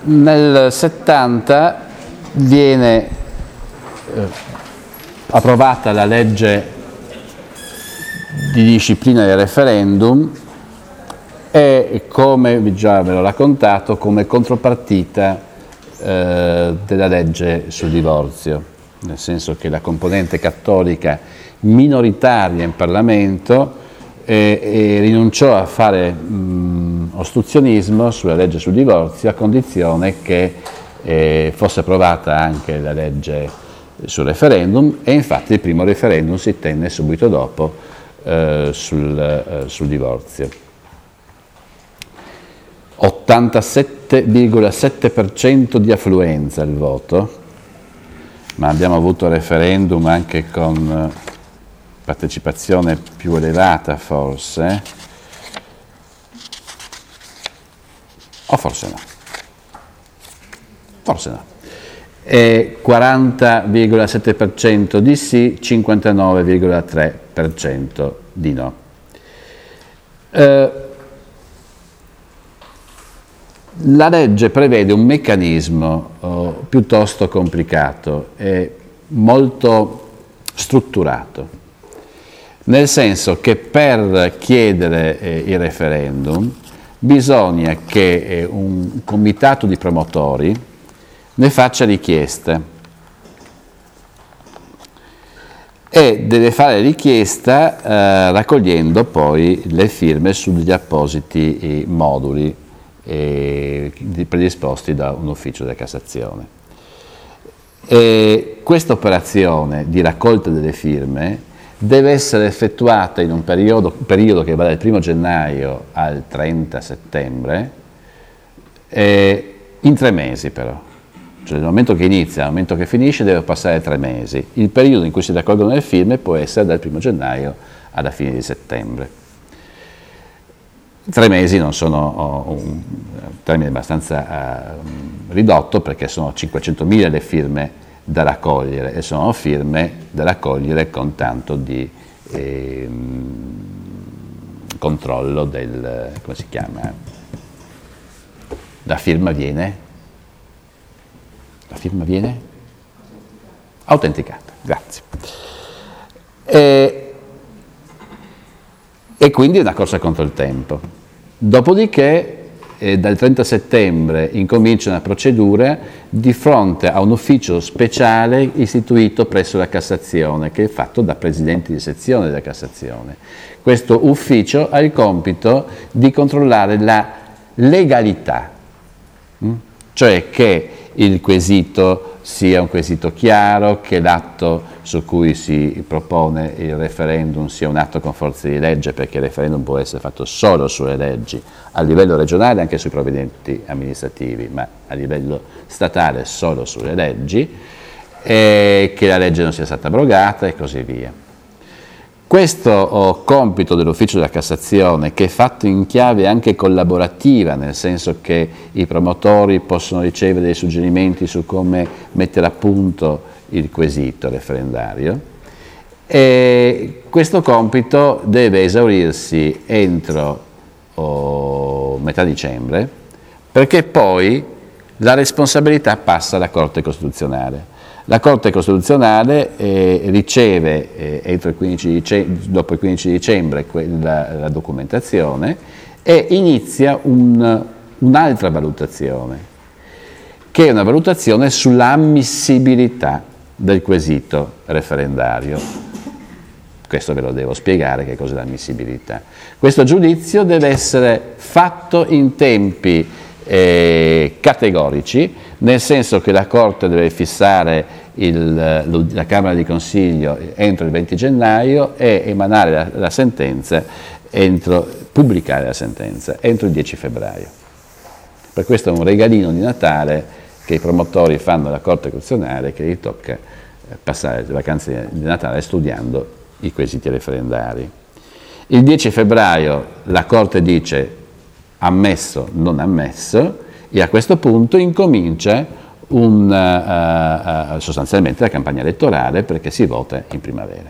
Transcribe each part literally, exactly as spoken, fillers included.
Nel settanta viene eh, approvata la legge di disciplina del referendum e, come già ve l'ho raccontato, come contropartita eh, della legge sul divorzio, nel senso che la componente cattolica minoritaria in Parlamento e, e rinunciò a fare mh, ostruzionismo sulla legge sul divorzio a condizione che eh, fosse approvata anche la legge sul referendum, e infatti il primo referendum si tenne subito dopo eh, sul, eh, sul divorzio. ottantasette virgola sette per cento di affluenza il voto, ma abbiamo avuto referendum anche con partecipazione più elevata forse, o forse no, forse no, e quaranta virgola sette per cento di sì, cinquantanove virgola tre per cento di no. Eh, la legge prevede un meccanismo oh, piuttosto complicato e molto strutturato, nel senso che per chiedere eh, il referendum bisogna che eh, un comitato di promotori ne faccia richieste e deve fare richiesta eh, raccogliendo poi le firme sugli appositi eh, moduli eh, predisposti da un ufficio della Cassazione. E questa operazione di raccolta delle firme deve essere effettuata in un periodo, periodo che va dal primo gennaio al trenta settembre, eh, in tre mesi però. Cioè dal momento che inizia al momento che finisce deve passare tre mesi. Il periodo in cui si raccolgono le firme può essere dal primo gennaio alla fine di settembre. Tre mesi non sono oh, un termine abbastanza uh, ridotto, perché sono cinquecentomila le firme da raccogliere e sono firme da raccogliere con tanto di eh, controllo del, come si chiama? La firma viene? La firma viene? Autenticata, grazie. E, e quindi è una corsa contro il tempo. Dopodiché eh, dal trenta settembre incomincia una procedura di fronte a un ufficio speciale istituito presso la Cassazione, che è fatto da presidenti di sezione della Cassazione. Questo ufficio ha il compito di controllare la legalità, mh? cioè che il quesito sia un quesito chiaro, che l'atto su cui si propone il referendum sia un atto con forza di legge, perché il referendum può essere fatto solo sulle leggi, a livello regionale anche sui provvedimenti amministrativi, ma a livello statale solo sulle leggi, e che la legge non sia stata abrogata e così via. Questo oh, compito dell'ufficio della Cassazione, che è fatto in chiave anche collaborativa, nel senso che i promotori possono ricevere dei suggerimenti su come mettere a punto il quesito referendario, e questo compito deve esaurirsi entro oh, metà dicembre, perché poi la responsabilità passa alla Corte Costituzionale. La Corte Costituzionale eh, riceve eh, entro il quindici dicembre, dopo il quindici dicembre quella, la documentazione, e inizia un, un'altra valutazione, che è una valutazione sull'ammissibilità del quesito referendario. Questo ve lo devo spiegare, che cos'è l'ammissibilità. Questo giudizio deve essere fatto in tempi eh, categorici, nel senso che la Corte deve fissare il, la Camera di Consiglio entro il venti gennaio e emanare la, la sentenza, entro, pubblicare la sentenza entro il dieci febbraio. Per questo è un regalino di Natale che i promotori fanno alla Corte Costituzionale, che gli tocca passare le vacanze di Natale studiando i quesiti referendari. Il dieci febbraio la Corte dice ammesso, non ammesso, e a questo punto incomincia un, uh, uh, sostanzialmente la campagna elettorale, perché si vota in primavera.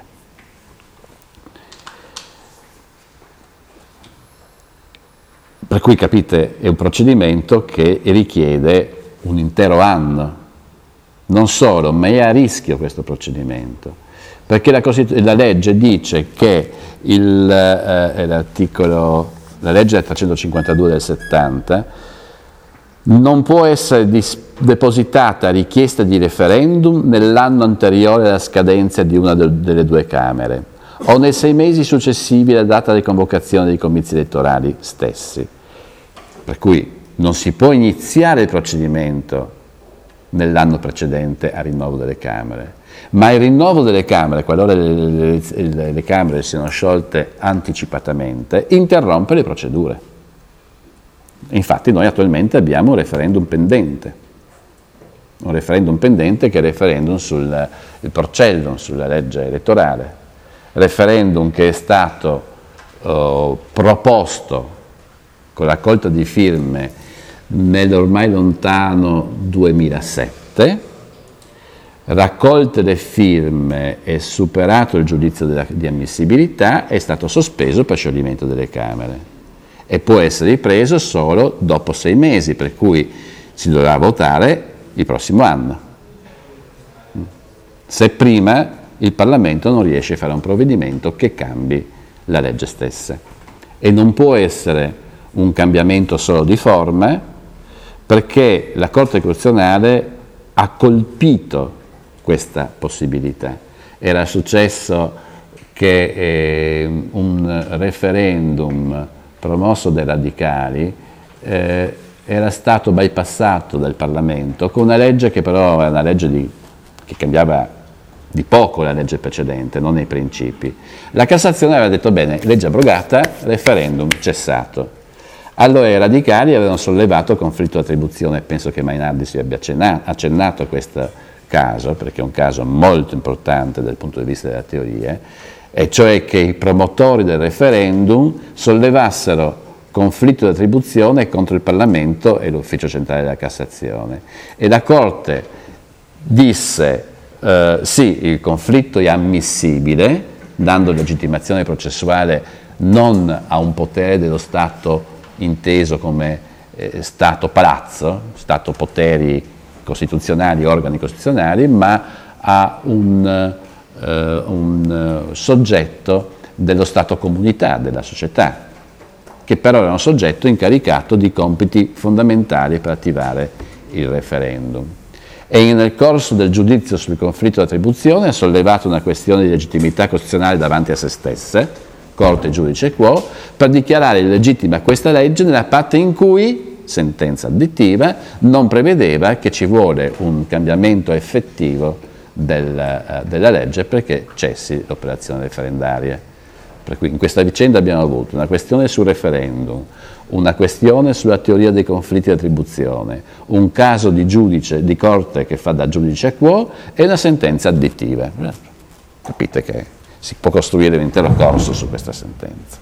Per cui capite, è un procedimento che richiede un intero anno. Non solo, ma è a rischio questo procedimento, perché la, la legge dice che il, eh, l'articolo, la legge trecentocinquantadue del settanta, non può essere dis- depositata richiesta di referendum nell'anno anteriore alla scadenza di una de- delle due Camere o nei sei mesi successivi alla data di convocazione dei comizi elettorali stessi. Per cui non si può iniziare il procedimento nell'anno precedente al rinnovo delle Camere, ma il rinnovo delle Camere, qualora le, le, le, le Camere siano sciolte anticipatamente, interrompe le procedure. Infatti noi attualmente abbiamo un referendum pendente, un referendum pendente che è il referendum sul il Porcellum, sulla legge elettorale, referendum che è stato uh, proposto con raccolta di firme nell'ormai lontano duemilasette, raccolte le firme e superato il giudizio della, di ammissibilità, è stato sospeso per scioglimento delle Camere e può essere ripreso solo dopo sei mesi, per cui si dovrà votare il prossimo anno, se prima il Parlamento non riesce a fare un provvedimento che cambi la legge stessa. E non può essere un cambiamento solo di forma, perché la Corte Costituzionale ha colpito questa possibilità. Era successo che eh, un referendum promosso dai radicali eh, era stato bypassato dal Parlamento con una legge che però era una legge di, che cambiava di poco la legge precedente, non nei principi. La Cassazione aveva detto bene, legge abrogata, referendum cessato. Allora i radicali avevano sollevato conflitto di attribuzione, penso che Mainardi si abbia accennato a questo caso, perché è un caso molto importante dal punto di vista della teoria, e cioè che i promotori del referendum sollevassero conflitto di attribuzione contro il Parlamento e l'Ufficio Centrale della Cassazione. E la Corte disse eh, sì, il conflitto è ammissibile, dando legittimazione processuale non a un potere dello Stato inteso come eh, Stato palazzo, Stato poteri costituzionali, organi costituzionali, ma a un, eh, un soggetto dello Stato comunità, della società, che però era un soggetto incaricato di compiti fondamentali per attivare il referendum. E nel corso del giudizio sul conflitto di attribuzione ha sollevato una questione di legittimità costituzionale davanti a se stesse, Corte giudice quo, per dichiarare illegittima questa legge nella parte in cui, sentenza addittiva, non prevedeva che ci vuole un cambiamento effettivo del, uh, della legge perché cessi l'operazione referendaria. Per cui in questa vicenda abbiamo avuto una questione sul referendum, una questione sulla teoria dei conflitti di attribuzione, un caso di giudice, di Corte che fa da giudice quo e una sentenza addittiva. Capite che si può costruire l'intero corso su questa sentenza.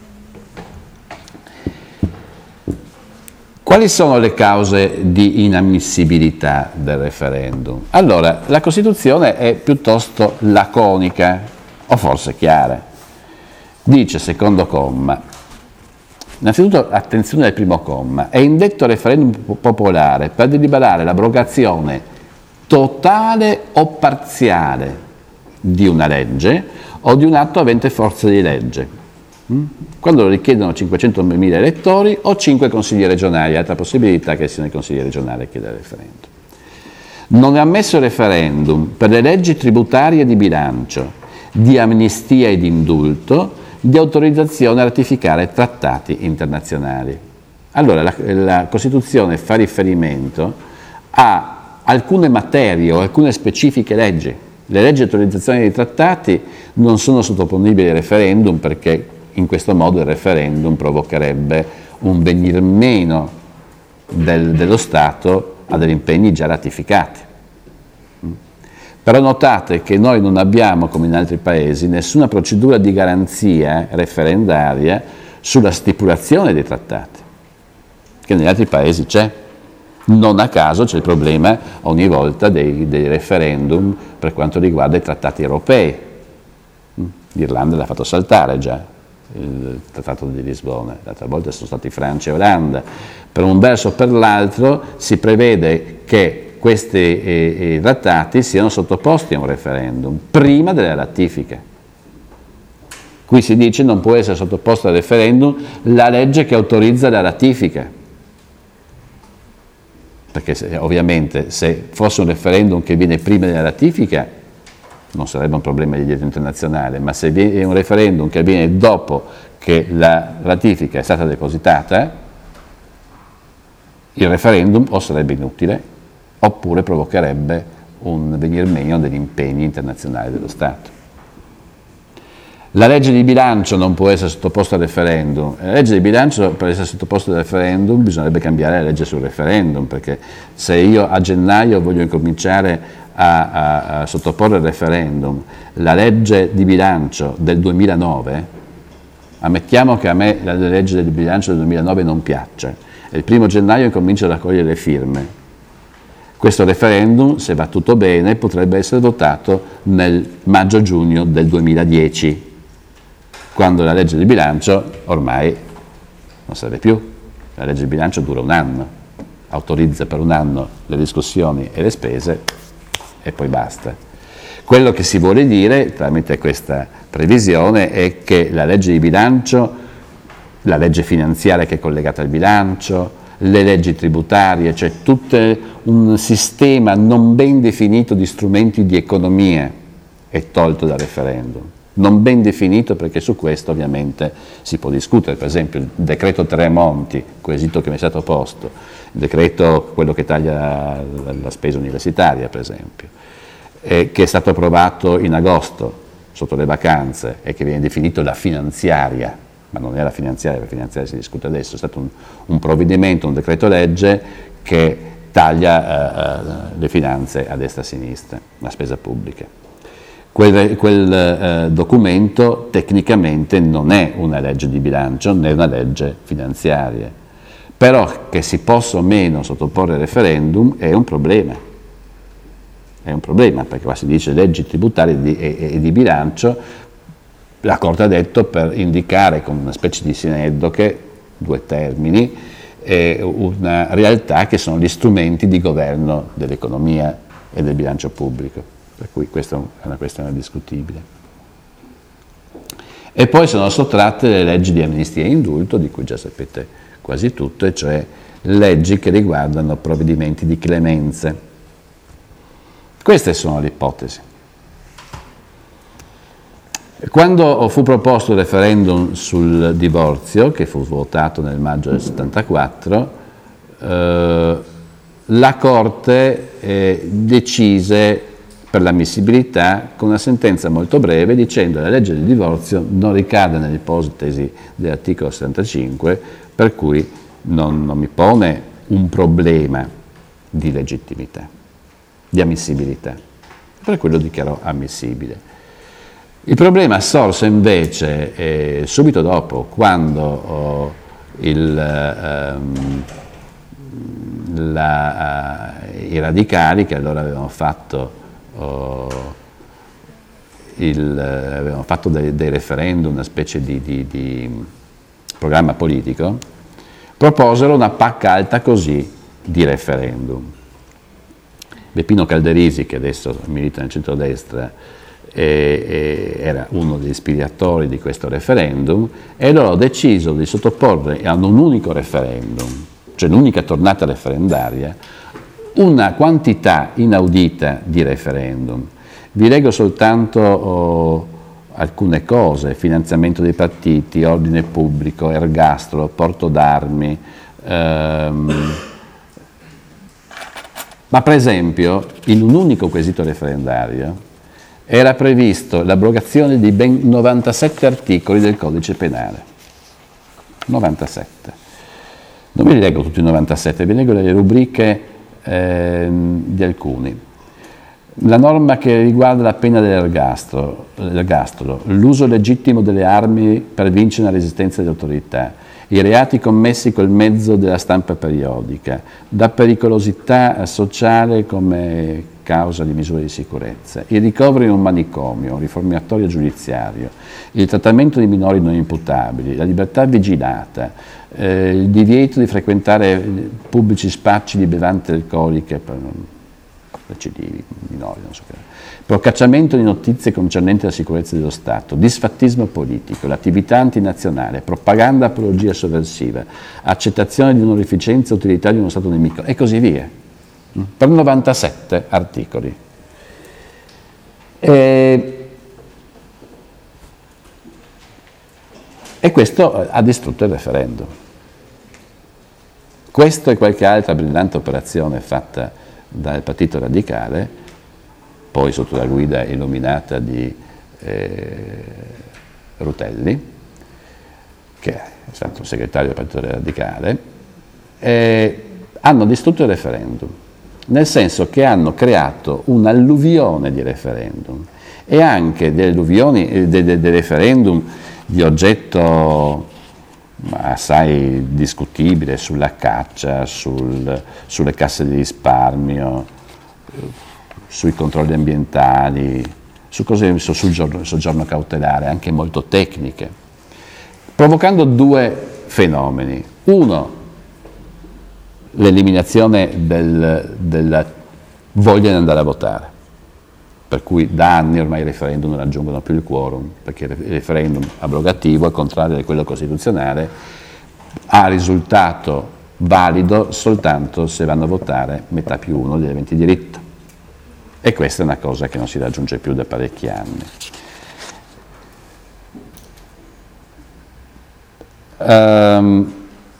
Quali sono le cause di inammissibilità del referendum? Allora, la Costituzione è piuttosto laconica, o forse chiara. Dice, secondo comma, innanzitutto attenzione al primo comma, è indetto referendum popolare per deliberare l'abrogazione totale o parziale di una legge o di un atto avente forza di legge, quando lo richiedono cinquecentomila elettori o cinque consigli regionali, altra possibilità che siano i consigli regionali a chiedere il referendum. Non è ammesso il referendum per le leggi tributarie di bilancio, di amnistia e di indulto, di autorizzazione a ratificare trattati internazionali. Allora la, la Costituzione fa riferimento a alcune materie o alcune specifiche leggi. Le leggi di autorizzazione dei trattati non sono sottoponibili al referendum perché in questo modo il referendum provocherebbe un venir meno del, dello Stato a degli impegni già ratificati. Però notate che noi non abbiamo, come in altri paesi, nessuna procedura di garanzia referendaria sulla stipulazione dei trattati, che negli altri paesi c'è. Non a caso c'è il problema ogni volta dei, dei referendum per quanto riguarda i trattati europei. L'Irlanda l'ha fatto saltare già, il Trattato di Lisbona, l'altra volta sono stati Francia e Olanda. Per un verso o per l'altro si prevede che questi eh, eh, trattati siano sottoposti a un referendum prima delle ratifiche. Qui si dice non può essere sottoposta al referendum la legge che autorizza la ratifica, perché se, ovviamente se fosse un referendum che viene prima della ratifica non sarebbe un problema di diritto internazionale, ma se è un referendum che avviene dopo che la ratifica è stata depositata, il referendum o sarebbe inutile oppure provocherebbe un venir meno degli impegni internazionali dello Stato. La legge di bilancio non può essere sottoposta al referendum. La legge di bilancio, per essere sottoposta al referendum, bisognerebbe cambiare la legge sul referendum, perché se io a gennaio voglio incominciare a, a, a sottoporre al referendum la legge di bilancio del duemilanove, ammettiamo che a me la legge del bilancio del duemilanove non piaccia, e il primo gennaio incomincio a raccogliere le firme. Questo referendum, se va tutto bene, potrebbe essere votato nel maggio-giugno del duemiladieci, quando la legge di bilancio ormai non serve più. La legge di bilancio dura un anno, autorizza per un anno le discussioni e le spese e poi basta. Quello che si vuole dire tramite questa previsione è che la legge di bilancio, la legge finanziaria che è collegata al bilancio, le leggi tributarie, cioè tutto un sistema non ben definito di strumenti di economia è tolto dal referendum. Non ben definito, perché su questo ovviamente si può discutere. Per esempio il decreto Tremonti, quesito che mi è stato posto, il decreto quello che taglia la, la spesa universitaria per esempio, eh, che è stato approvato in agosto sotto le vacanze e che viene definito la finanziaria, ma non è la finanziaria, la finanziaria si discute adesso, è stato un, un provvedimento, un decreto legge che taglia eh, le finanze a destra e a sinistra, la spesa pubblica. Quel, quel eh, documento tecnicamente non è una legge di bilancio né una legge finanziaria, però che si possa o meno sottoporre al referendum è un problema, è un problema perché qua si dice leggi tributarie di, e, e di bilancio, la Corte ha detto per indicare con una specie di sineddoche, due termini, eh, una realtà che sono gli strumenti di governo dell'economia e del bilancio pubblico. Per cui questa è una questione discutibile. E poi sono sottratte le leggi di amnistia e indulto, di cui già sapete quasi tutto, e cioè leggi che riguardano provvedimenti di clemenze. Queste sono le ipotesi. Quando fu proposto il referendum sul divorzio, che fu votato nel maggio del settantaquattro, eh, la Corte eh, decise per l'ammissibilità con una sentenza molto breve dicendo che la legge del divorzio non ricade nell'ipotesi dell'articolo settantacinque, per cui non, non mi pone un problema di legittimità, di ammissibilità, per cui lo dichiarò ammissibile. Il problema sorse invece eh, subito dopo, quando oh, il, ehm, la, uh, i radicali, che allora avevano fatto Oh, il, avevano fatto dei, dei referendum, una specie di, di, di programma politico, proposero una pacca alta così di referendum. Beppino Calderisi, che adesso milita nel centrodestra, eh, eh, era uno degli ispiratori di questo referendum, e loro hanno deciso di sottoporre a un unico referendum, cioè l'unica tornata referendaria, una quantità inaudita di referendum. Vi leggo soltanto oh, alcune cose: finanziamento dei partiti, ordine pubblico, ergastolo, porto d'armi. Ehm. Ma per esempio, in un unico quesito referendario era previsto l'abrogazione di ben novantasette articoli del codice penale. novantasette. Non vi leggo tutti i novantasette, vi leggo le rubriche Eh, di alcuni. La norma che riguarda la pena dell'ergastolo, l'ergastolo, l'uso legittimo delle armi per vincere la resistenza delle autorità, i reati commessi col mezzo della stampa periodica, da pericolosità sociale come causa di misure di sicurezza, il ricovero in un manicomio, un riformatorio giudiziario, il trattamento di minori non imputabili, la libertà vigilata, eh, il divieto di frequentare pubblici spacci di bevande alcoliche per recidivi, minori, non so che, procacciamento di notizie concernenti la sicurezza dello Stato, disfattismo politico, l'attività antinazionale, propaganda, apologia sovversiva, accettazione di onorificenza, utilità di uno Stato nemico e così via, per novantasette articoli. E, e questo ha distrutto il referendum. Questo e qualche altra brillante operazione fatta dal Partito Radicale, poi sotto la guida illuminata di eh, Rutelli, che è stato segretario del Partito Radicale, eh, hanno distrutto il referendum, nel senso che hanno creato un'alluvione di referendum e anche delle alluvioni, eh, dei de, de referendum di oggetto assai discutibile sulla caccia, sul, sulle casse di risparmio, sui controlli ambientali, su cose sul soggiorno, soggiorno cautelare, anche molto tecniche, provocando due fenomeni. Uno, l'eliminazione del, della voglia di andare a votare, per cui da anni ormai i referendum non raggiungono più il quorum, perché il referendum abrogativo, al contrario di quello costituzionale, ha risultato valido soltanto se vanno a votare metà più uno degli aventi diritto. E questa è una cosa che non si raggiunge più da parecchi anni. Um,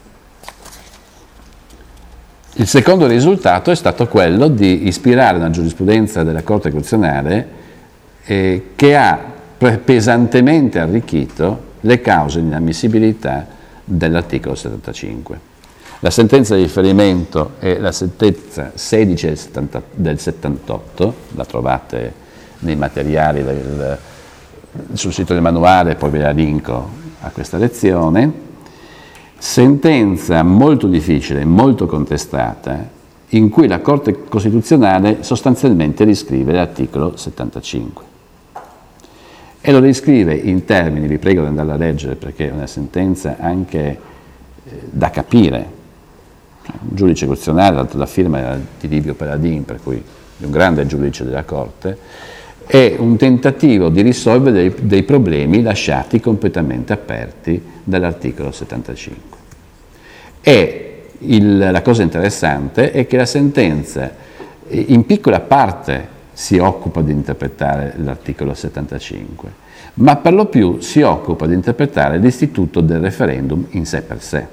il secondo risultato è stato quello di ispirare una giurisprudenza della Corte Costituzionale eh, che ha pesantemente arricchito le cause di inammissibilità dell'articolo settantacinque. La sentenza di riferimento è la sentenza sedici del settantotto, la trovate nei materiali del, sul sito del manuale, poi ve la linko a questa lezione. Sentenza molto difficile, molto contestata, in cui la Corte Costituzionale sostanzialmente riscrive l'articolo settantacinque. E lo riscrive in termini, vi prego di andarla a leggere perché è una sentenza anche eh, da capire. Un giudice costituzionale, la firma era di Livio Paladin, per cui è un grande giudice della Corte, è un tentativo di risolvere dei, dei problemi lasciati completamente aperti dall'articolo settantacinque. E il, la cosa interessante è che la sentenza in piccola parte si occupa di interpretare l'articolo settantacinque, ma per lo più si occupa di interpretare l'istituto del referendum in sé per sé.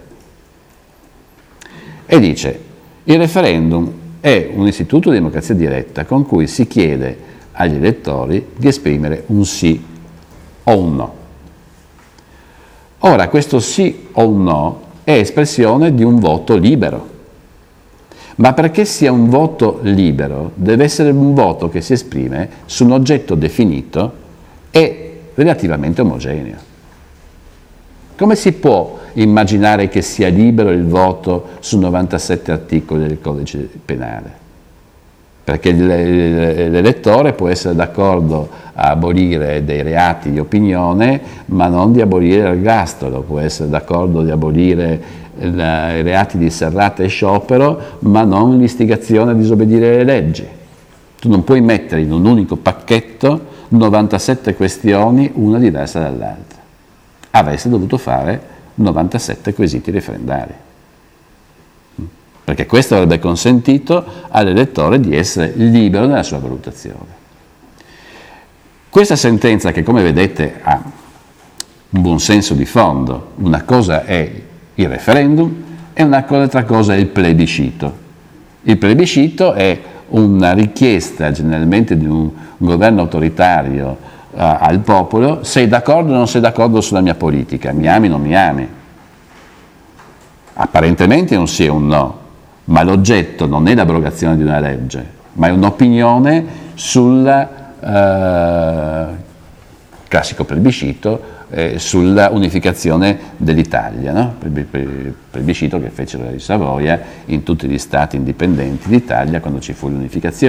E dice: il referendum è un istituto di democrazia diretta con cui si chiede agli elettori di esprimere un sì o un no. Ora, questo sì o un no è espressione di un voto libero, ma perché sia un voto libero deve essere un voto che si esprime su un oggetto definito e relativamente omogeneo. Come si può immaginare che sia libero il voto su novantasette articoli del codice penale? Perché l'elettore può essere d'accordo a abolire dei reati di opinione, ma non di abolire l'ergastolo, può essere d'accordo di abolire la, i reati di serrata e sciopero, ma non l'istigazione a disobbedire le leggi. Tu non puoi mettere in un unico pacchetto novantasette questioni, una diversa dall'altra. Avreste dovuto fare novantasette quesiti referendari, perché questo avrebbe consentito all'elettore di essere libero nella sua valutazione. Questa sentenza, che come vedete ha un buon senso di fondo, una cosa è il referendum e un'altra cosa è il plebiscito. Il plebiscito è una richiesta generalmente di un, un governo autoritario uh, al popolo: sei d'accordo o non sei d'accordo sulla mia politica, mi ami o non mi ami. Apparentemente è un sì e un no, ma l'oggetto non è l'abrogazione di una legge, ma è un'opinione sul eh, classico plebiscito, eh, sulla unificazione dell'Italia, no? Il plebiscito che fecero di Savoia in tutti gli stati indipendenti d'Italia quando ci fu l'unificazione.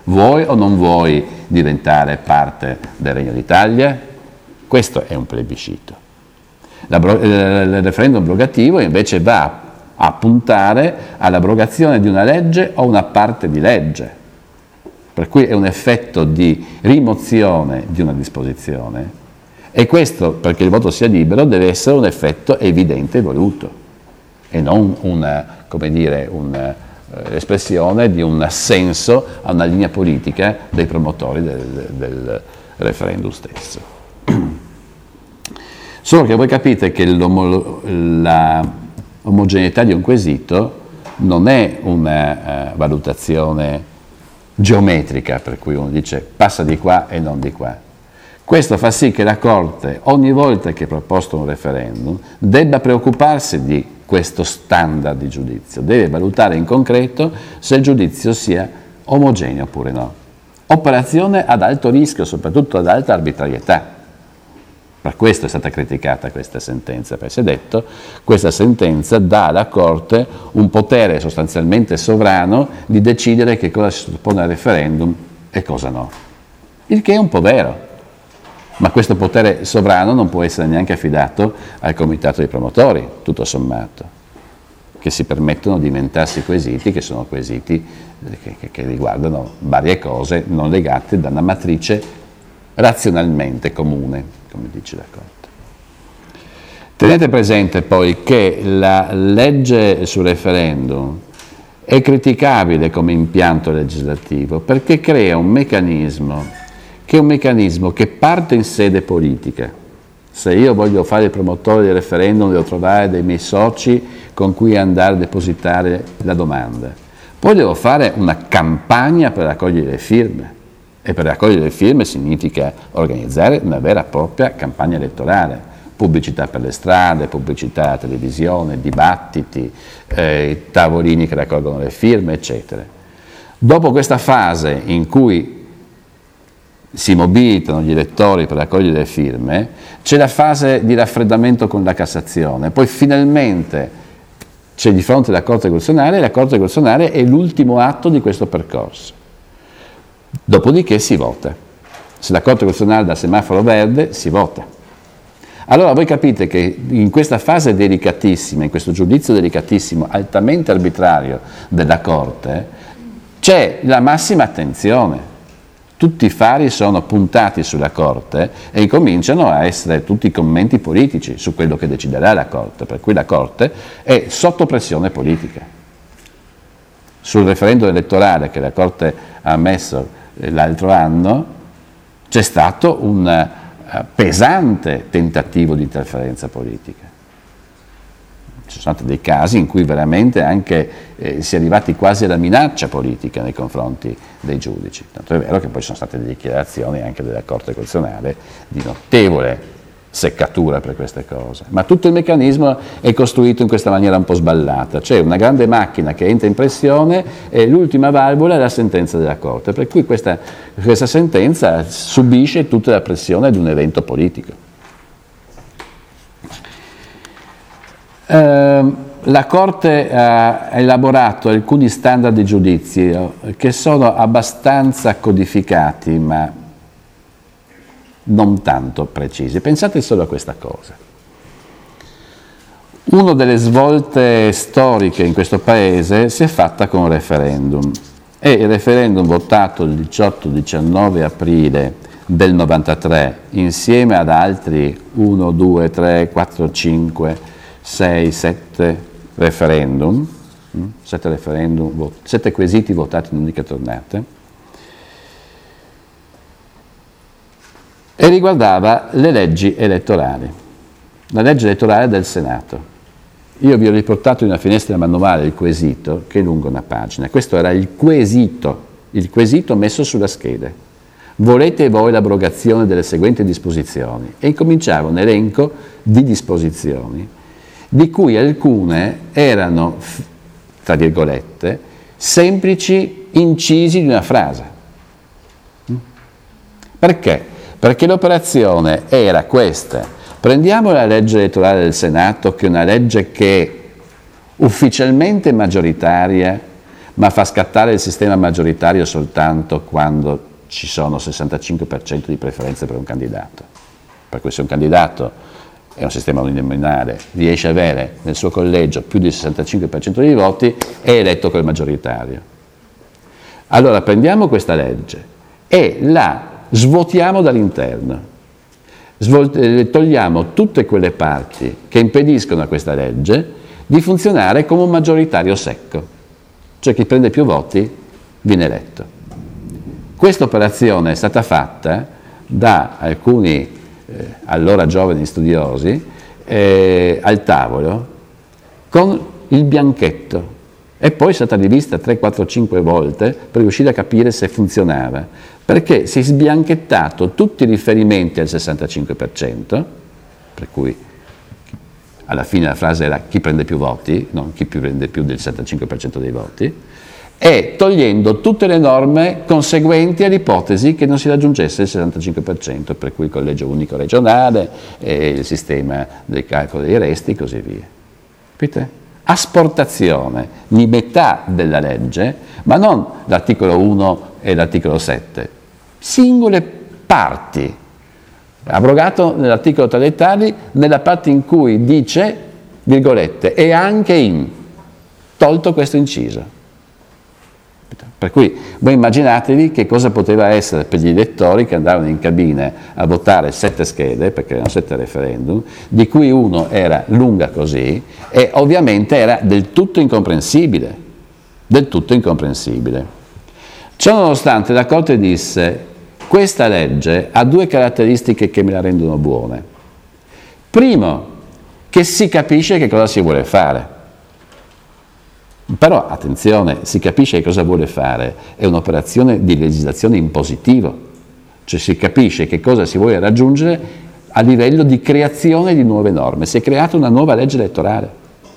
Vuoi o non vuoi diventare parte del Regno d'Italia? Questo è un plebiscito. Il referendum abrogativo invece va a puntare all'abrogazione di una legge o una parte di legge, per cui è un effetto di rimozione di una disposizione, e questo, perché il voto sia libero, deve essere un effetto evidente e voluto e non una, come dire, un'espressione di un assenso a una linea politica dei promotori del, del referendum stesso. Solo che voi capite che la omogeneità di un quesito non è una uh, valutazione geometrica, per cui uno dice passa di qua e non di qua. Questo fa sì che la Corte, ogni volta che è proposto un referendum, debba preoccuparsi di questo standard di giudizio, deve valutare in concreto se il giudizio sia omogeneo oppure no. Operazione ad alto rischio, soprattutto ad alta arbitrarietà. Per questo è stata criticata questa sentenza, perché si è detto questa sentenza dà alla Corte un potere sostanzialmente sovrano di decidere che cosa si sottopone al referendum e cosa no. Il che è un po' vero, ma questo potere sovrano non può essere neanche affidato al comitato dei promotori, tutto sommato, che si permettono di inventarsi quesiti che sono quesiti che, che, che riguardano varie cose non legate da una matrice razionalmente comune, come dice la Corte. Tenete presente poi che la legge sul referendum è criticabile come impianto legislativo perché crea un meccanismo che è un meccanismo che parte in sede politica. Se io voglio fare il promotore del referendum devo trovare dei miei soci con cui andare a depositare la domanda. Poi devo fare una campagna per raccogliere le firme. E per raccogliere le firme significa organizzare una vera e propria campagna elettorale, pubblicità per le strade, pubblicità alla televisione, dibattiti, eh, tavolini che raccolgono le firme, eccetera. Dopo questa fase in cui si mobilitano gli elettori per raccogliere le firme, c'è la fase di raffreddamento con la Cassazione, poi finalmente c'è di fronte la Corte Costituzionale e la Corte Costituzionale è l'ultimo atto di questo percorso. Dopodiché si vota. Se la Corte Costituzionale dà semaforo verde, si vota. Allora voi capite che in questa fase delicatissima, in questo giudizio delicatissimo, altamente arbitrario della Corte, c'è la massima attenzione. Tutti i fari sono puntati sulla Corte e incominciano a essere tutti commenti politici su quello che deciderà la Corte, per cui la Corte è sotto pressione politica. Sul referendum elettorale che la Corte ha ammesso l'altro anno c'è stato un uh, pesante tentativo di interferenza politica. Ci sono stati dei casi in cui veramente anche eh, si è arrivati quasi alla minaccia politica nei confronti dei giudici. Tanto è vero che poi ci sono state delle dichiarazioni anche della Corte Costituzionale di notevole seccatura per queste cose, ma tutto il meccanismo è costruito in questa maniera un po' sballata, c'è una grande macchina che entra in pressione e l'ultima valvola è la sentenza della Corte, per cui questa, questa sentenza subisce tutta la pressione di un evento politico. Eh, la Corte ha elaborato alcuni standard di giudizio che sono abbastanza codificati, ma non tanto precisi. Pensate solo a questa cosa. Una delle svolte storiche in questo paese si è fatta con un referendum e il referendum votato il diciotto diciannove aprile del novantatré insieme ad altri uno, due, tre, quattro, cinque, sei, sette referendum, sette referendum, sette quesiti votati in unica tornata, e riguardava le leggi elettorali, la legge elettorale del Senato. Io vi ho riportato in una finestra manuale il quesito che è lungo una pagina. Questo era il quesito, il quesito messo sulla scheda. Volete voi l'abrogazione delle seguenti disposizioni? E incominciava un elenco di disposizioni, di cui alcune erano, tra virgolette, semplici incisi di una frase. Perché? Perché l'operazione era questa: prendiamo la legge elettorale del Senato, che è una legge che è ufficialmente maggioritaria, ma fa scattare il sistema maggioritario soltanto quando ci sono sessantacinque per cento di preferenze per un candidato. Per cui se un candidato è un sistema uninominale, riesce ad avere nel suo collegio più del sessantacinque per cento dei voti, è eletto col maggioritario. Allora prendiamo questa legge e la svuotiamo dall'interno. Svol- togliamo tutte quelle parti che impediscono a questa legge di funzionare come un maggioritario secco, cioè chi prende più voti viene eletto. Questa operazione è stata fatta da alcuni eh, allora giovani studiosi eh, al tavolo con il bianchetto e poi è stata rivista tre, quattro, cinque volte per riuscire a capire se funzionava, perché si è sbianchettato tutti i riferimenti al sessantacinque per cento, per cui alla fine la frase era chi prende più voti, non chi prende più del sessantacinque per cento dei voti, e togliendo tutte le norme conseguenti all'ipotesi che non si raggiungesse il sessantacinque per cento, per cui il collegio unico regionale, e il sistema del calcolo dei resti e così via. Capite? Asportazione di metà della legge, ma non l'articolo uno e l'articolo sette, singole parti. Abrogato nell'articolo tra le tali nella parte in cui dice, virgolette, e anche in, tolto questo inciso. Per cui voi immaginatevi che cosa poteva essere per gli elettori che andavano in cabine a votare sette schede, perché erano sette referendum, di cui uno era lunga così e ovviamente era del tutto incomprensibile, del tutto incomprensibile. Ciononostante la Corte disse: questa legge ha due caratteristiche che me la rendono buone. Primo, che si capisce che cosa si vuole fare. Però, attenzione, si capisce che cosa vuole fare, è un'operazione di legislazione in positivo, cioè si capisce che cosa si vuole raggiungere a livello di creazione di nuove norme, si è creata una nuova legge elettorale.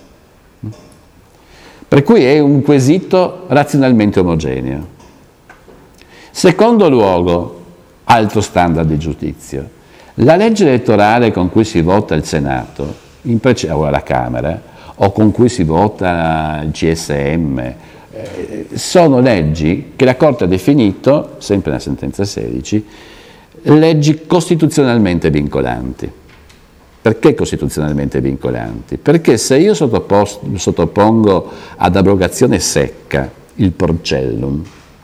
Per cui è un quesito razionalmente omogeneo. Secondo luogo, altro standard di giudizio, la legge elettorale con cui si vota il Senato, in prece- o alla Camera, o con cui si vota il C S M, eh, sono leggi che la Corte ha definito, sempre nella sentenza sedici, leggi costituzionalmente vincolanti. Perché costituzionalmente vincolanti? Perché se io sottopongo ad abrogazione secca il porcellum,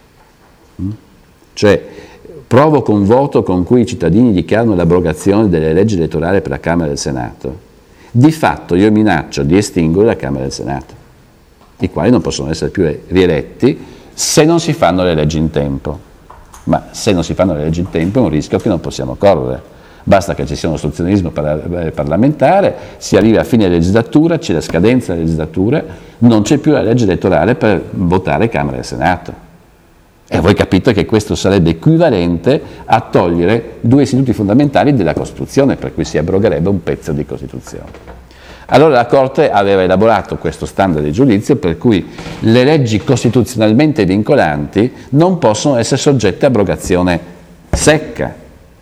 cioè provoco un voto con cui i cittadini dichiarano l'abrogazione delle leggi elettorali per la Camera e il Senato, di fatto io minaccio di estinguere la Camera e il Senato, i quali non possono essere più rieletti se non si fanno le leggi in tempo. Ma se non si fanno le leggi in tempo è un rischio che non possiamo correre. Basta che ci sia un ostruzionismo parlamentare, si arriva a fine legislatura, c'è la scadenza della legislatura, non c'è più la legge elettorale per votare Camera e Senato. E voi capite che questo sarebbe equivalente a togliere due istituti fondamentali della Costituzione, per cui si abrogherebbe un pezzo di Costituzione. Allora la Corte aveva elaborato questo standard di giudizio per cui le leggi costituzionalmente vincolanti non possono essere soggette a abrogazione secca.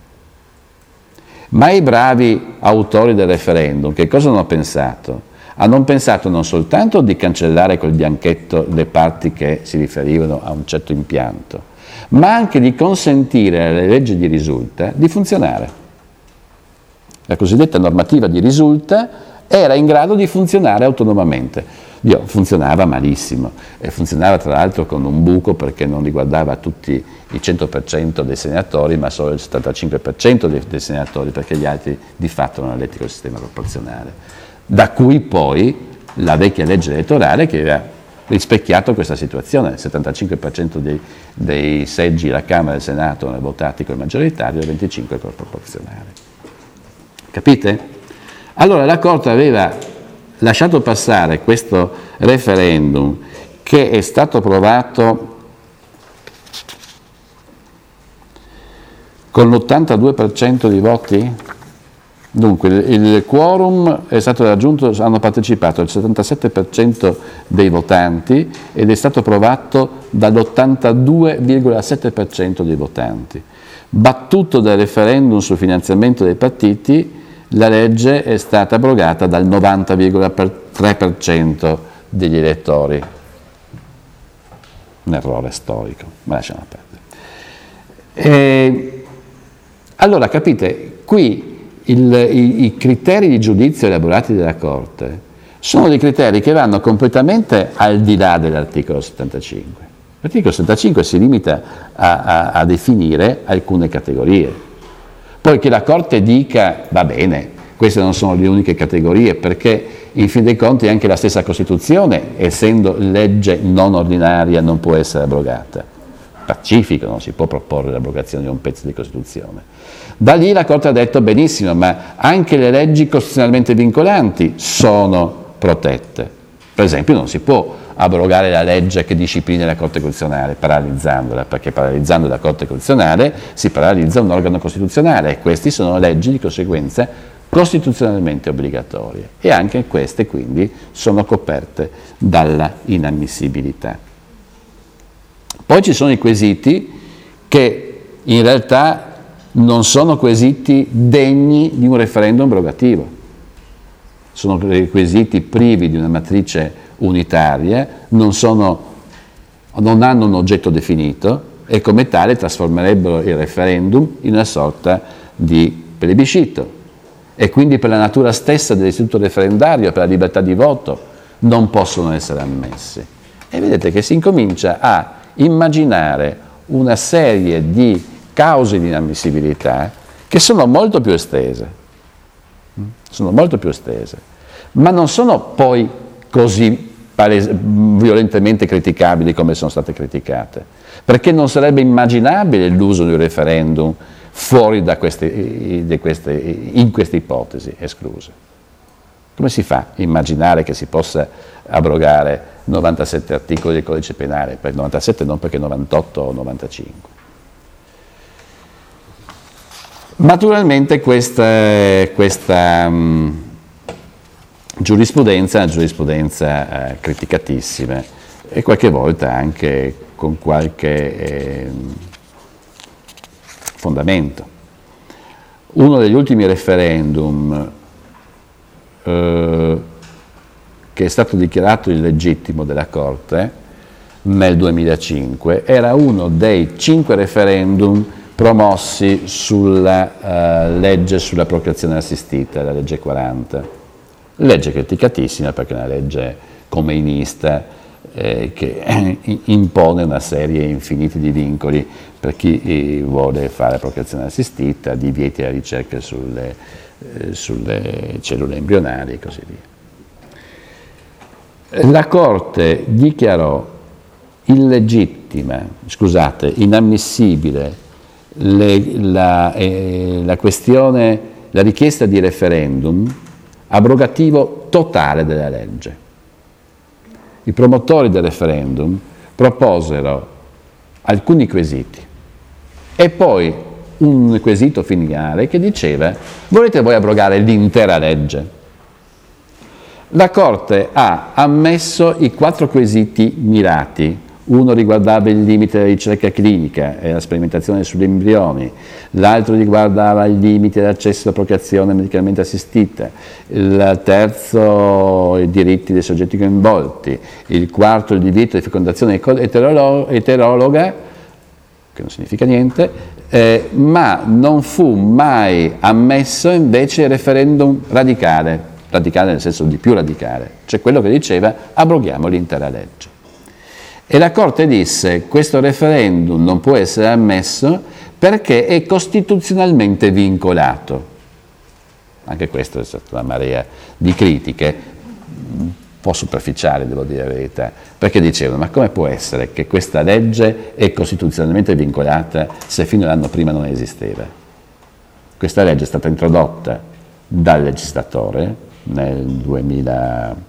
Ma i bravi autori del referendum che cosa hanno pensato? Hanno pensato non soltanto di cancellare col bianchetto le parti che si riferivano a un certo impianto, ma anche di consentire alle leggi di risulta di funzionare. La cosiddetta normativa di risulta era in grado di funzionare autonomamente. Dio, funzionava malissimo, e funzionava tra l'altro con un buco perché non riguardava tutti il cento per cento dei senatori, ma solo il settantacinque per cento dei, dei senatori, perché gli altri di fatto non eletto col sistema proporzionale. Da cui poi la vecchia legge elettorale che aveva rispecchiato questa situazione, il settantacinque per cento dei, dei seggi alla Camera e al Senato erano votati col maggioritario e il venticinque per cento col proporzionale. Capite? Allora la Corte aveva lasciato passare questo referendum che è stato approvato con l'ottantadue per cento dei voti. Dunque il, il quorum è stato raggiunto, hanno partecipato il settantasette per cento dei votanti ed è stato approvato dall'ottantadue virgola sette per cento dei votanti. Battuto dal referendum sul finanziamento dei partiti, la legge è stata abrogata dal novanta virgola tre per cento degli elettori. un errore storico, ma lasciamo perdere. E, allora capite, qui il, i, i criteri di giudizio elaborati dalla Corte sono dei criteri che vanno completamente al di là dell'articolo settantacinque. L'articolo settantacinque si limita a, a, a definire alcune categorie. Poi che la Corte dica, va bene, queste non sono le uniche categorie, perché in fin dei conti anche la stessa Costituzione, essendo legge non ordinaria, non può essere abrogata. Pacifico, non si può proporre l'abrogazione di un pezzo di Costituzione. Da lì la Corte ha detto, benissimo, ma anche le leggi costituzionalmente vincolanti sono protette. Per esempio non si può abrogare la legge che disciplina la Corte Costituzionale paralizzandola, perché paralizzando la Corte Costituzionale si paralizza un organo costituzionale e queste sono leggi di conseguenza costituzionalmente obbligatorie e anche queste quindi sono coperte dalla inammissibilità. Poi ci sono i quesiti che in realtà non sono quesiti degni di un referendum abrogativo. Sono quesiti privi di una matrice unitaria, non, sono, non hanno un oggetto definito e come tale trasformerebbero il referendum in una sorta di plebiscito e quindi per la natura stessa dell'istituto referendario, per la libertà di voto, non possono essere ammessi. E vedete che si incomincia a immaginare una serie di cause di inammissibilità che sono molto più estese. sono molto più estese, ma non sono poi così violentemente criticabili come sono state criticate, perché non sarebbe immaginabile l'uso di un referendum fuori da queste, di queste, in queste ipotesi escluse. Come si fa a immaginare che si possa abrogare novantasette articoli del codice penale? Per novantasette non, perché novantotto o novantacinque. Naturalmente questa, questa um, giurisprudenza è una giurisprudenza eh, criticatissima e qualche volta anche con qualche eh, fondamento. Uno degli ultimi referendum eh, che è stato dichiarato illegittimo dalla Corte nel duemilacinque era uno dei cinque referendum promossi sulla uh, legge sulla procreazione assistita, la legge quaranta. Legge criticatissima perché è una legge comeinista eh, che impone una serie infinita di vincoli per chi eh, vuole fare procreazione assistita, divieti alla ricerca sulle, eh, sulle cellule embrionali e così via. La Corte dichiarò illegittima, scusate, inammissibile Le, la, eh, la questione, la richiesta di referendum abrogativo totale della legge. I promotori del referendum proposero alcuni quesiti e poi un quesito finale che diceva: volete voi abrogare l'intera legge? La Corte ha ammesso i quattro quesiti mirati. Uno riguardava il limite della ricerca clinica e la sperimentazione sugli embrioni, l'altro riguardava il limite dell'accesso alla procreazione medicalmente assistita, il terzo i diritti dei soggetti coinvolti, il quarto il divieto di fecondazione eterolo- eterologa, che non significa niente, eh, ma non fu mai ammesso invece il referendum radicale, radicale nel senso di più radicale, cioè quello che diceva abroghiamo l'intera legge. E la Corte disse: questo referendum non può essere ammesso perché è costituzionalmente vincolato. Anche questa è stata una marea di critiche, un po' superficiali, devo dire la verità, perché dicevano: ma come può essere che questa legge è costituzionalmente vincolata se fino all'anno prima non esisteva? Questa legge è stata introdotta dal legislatore nel duemila.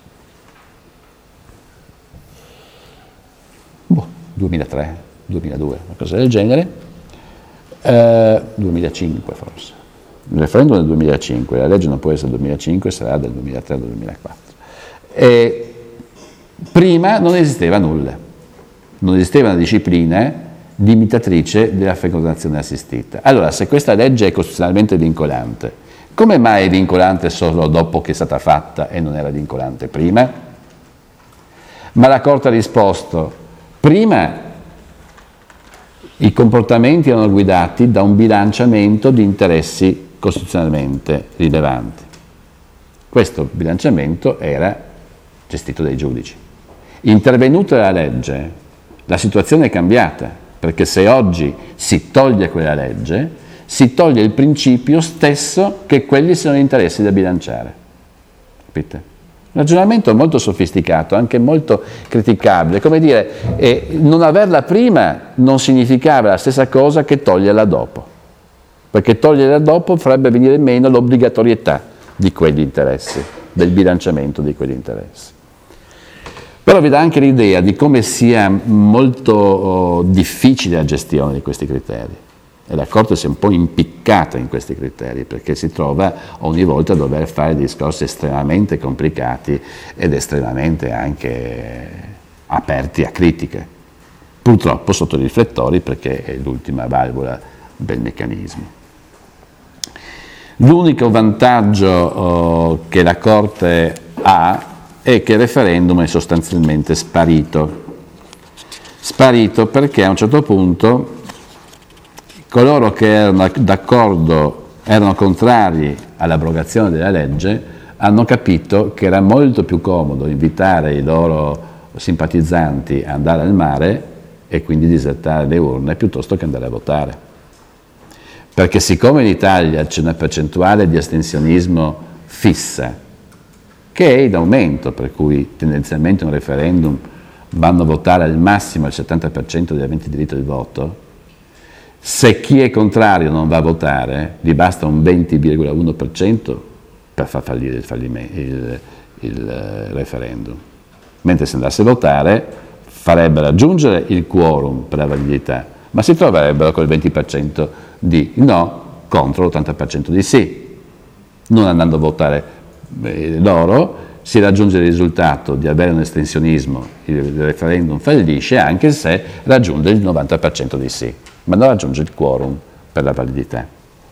duemilatré, duemiladue, una cosa del genere, eh, duemilacinque forse. Il referendum del duemilacinque, la legge non può essere del duemilacinque, sarà del duemilatré o del duemilaquattro. E prima non esisteva nulla, non esisteva una disciplina limitatrice della fecondazione assistita. Allora, se questa legge è costituzionalmente vincolante, come mai è vincolante solo dopo che è stata fatta e non era vincolante prima? Ma la Corte ha risposto: Prima i comportamenti erano guidati da un bilanciamento di interessi costituzionalmente rilevanti. Questo bilanciamento era gestito dai giudici. Intervenuta la legge, la situazione è cambiata, perché se oggi si toglie quella legge, si toglie il principio stesso che quelli siano interessi da bilanciare. Capite? Un ragionamento molto sofisticato, anche molto criticabile. Come dire, eh, non averla prima non significava la stessa cosa che toglierla dopo, perché toglierla dopo farebbe venire meno l'obbligatorietà di quegli interessi, del bilanciamento di quegli interessi. Però vi dà anche l'idea di come sia molto oh, difficile la gestione di questi criteri. E la Corte si è un po' impiccata in questi criteri, perché si trova ogni volta a dover fare discorsi estremamente complicati ed estremamente anche aperti a critiche. Purtroppo sotto i riflettori, perché è l'ultima valvola del meccanismo. L'unico vantaggio oh, che la Corte ha è che il referendum è sostanzialmente sparito. Sparito perché a un certo punto coloro che erano d'accordo, erano contrari all'abrogazione della legge, hanno capito che era molto più comodo invitare i loro simpatizzanti a andare al mare e quindi disertare le urne piuttosto che andare a votare. Perché siccome in Italia c'è una percentuale di astensionismo fissa, che è in aumento, per cui tendenzialmente un referendum vanno a votare al massimo il settanta per cento degli aventi diritto di voto, se chi è contrario non va a votare, gli basta un venti virgola uno per cento per far fallire il, il, il referendum. Mentre se andasse a votare farebbe raggiungere il quorum per la validità, ma si troverebbero col venti per cento di no contro l'ottanta per cento di sì. Non andando a votare eh, loro si raggiunge il risultato di avere un estensionismo, il referendum fallisce anche se raggiunge il novanta per cento di sì, ma non raggiunge il quorum per la validità.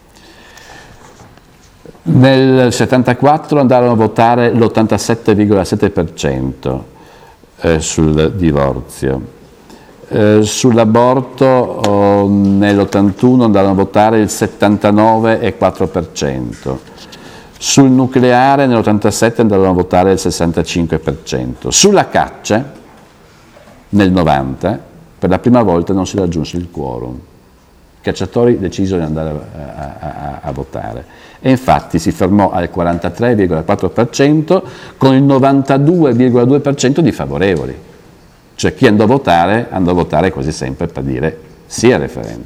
Nel settantaquattro andarono a votare l'ottantasette virgola sette per cento eh, sul divorzio. Eh, sull'aborto oh, nell'ottantuno andarono a votare il settantanove virgola quattro per cento. Sul nucleare nell'ottantasette andarono a votare il sessantacinque per cento. Sulla caccia nel novanta per la prima volta non si raggiunse il quorum. I cacciatori decisero di andare a, a, a, a votare e infatti si fermò al quarantatré virgola quattro per cento con il novantadue virgola due per cento di favorevoli. Cioè chi andò a votare, andò a votare quasi sempre per dire sì al referendum.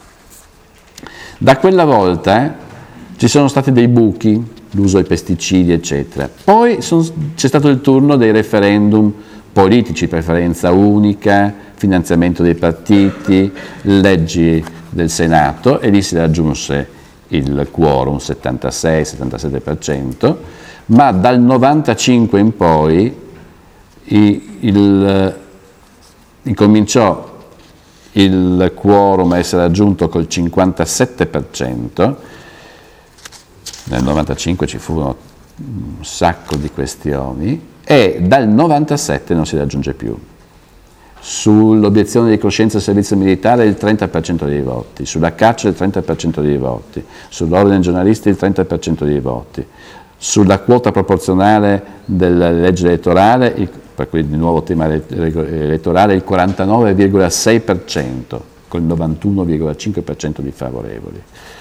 Da quella volta eh, ci sono stati dei buchi, l'uso dei pesticidi, eccetera. Poi son, c'è stato il turno dei referendum politici, preferenza unica, finanziamento dei partiti, leggi del Senato, e lì si raggiunse il quorum settantasei settantasette per cento, ma dal novantacinque in poi il, il, incominciò il quorum a essere raggiunto col cinquantasette per cento. Nel novantacinque ci furono un sacco di questioni e dal novantasette non si raggiunge più. Sull'obiezione di coscienza al servizio militare il trenta per cento dei voti, sulla caccia il trenta per cento dei voti, sull'ordine dei giornalisti il trenta per cento dei voti, sulla quota proporzionale della legge elettorale, il, per cui di nuovo tema elettorale, il quarantanove virgola sei per cento, con il novantuno virgola cinque per cento di favorevoli.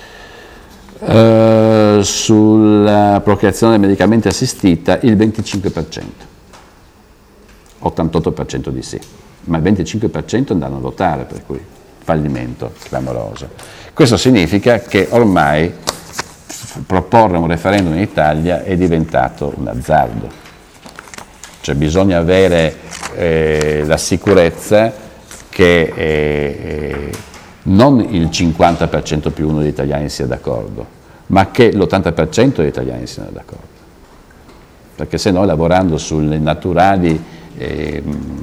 Uh, sulla procreazione medicamente assistita il venticinque per cento, ottantotto per cento di sì, ma il venticinque per cento andranno a votare, per cui fallimento clamoroso. Questo significa che ormai proporre un referendum in Italia è diventato un azzardo, cioè bisogna avere eh, la sicurezza che eh, non il cinquanta per cento più uno degli italiani sia d'accordo, ma che l'ottanta per cento degli italiani siano d'accordo. Perché se no, lavorando sulle naturali, eh,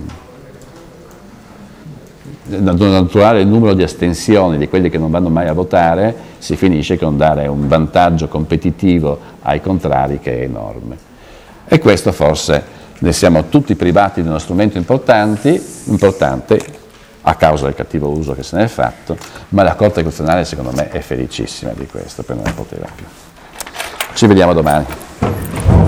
naturale numero di astensioni di quelli che non vanno mai a votare, si finisce con dare un vantaggio competitivo ai contrari che è enorme. E questo forse ne siamo tutti privati di uno strumento importante, importante a causa del cattivo uso che se ne è fatto, ma la Corte Costituzionale secondo me è felicissima di questo, perché non ne poteva più. Ci vediamo domani.